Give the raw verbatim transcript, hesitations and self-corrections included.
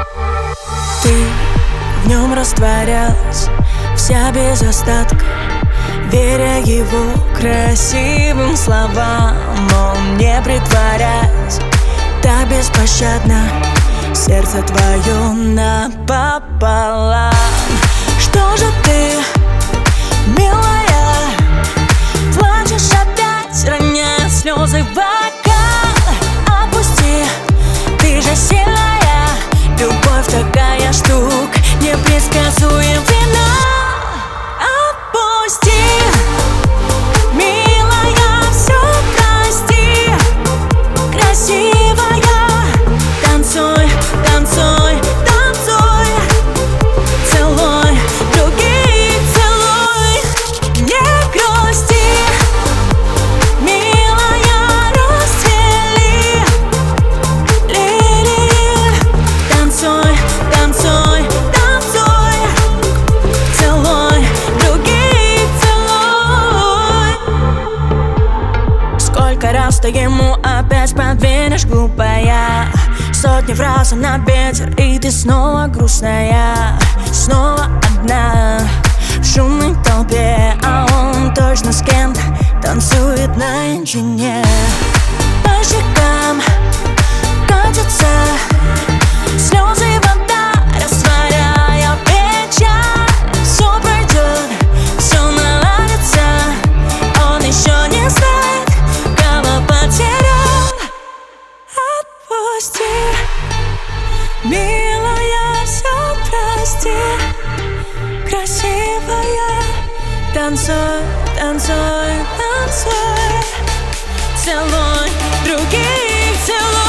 Ты в нем растворялась, вся без остатка, веря его красивым словам. Он, не притворясь, так беспощадно сердце твое напополам. Что же ты, милая, плачешь опять, роняя слезы в бокал? Опусти, ты же сильная, любовь такая штук непредсказуем вина. Опусти, милая, все прости, красивая, танцуй, танцуй, танцуй, целуй, других целуй, не грусти, милая, расцвели лилии, танцуй, танцуй, танцуй, целуй, других целуй. Сколько раз ты ему опять подверишь, глупая? Сотни фраз на ветер, и ты снова грустная, снова одна в шумной толпе, а он точно с кем-то танцует наедине. По щекам катятся слезы, вода, растворяя печаль. Все пройдет, все наладится, он еще не знает, кого потерял. Отпусти, милая, все прости, красивая, танцуй, танцуй, танцуй, целуй, других целуй.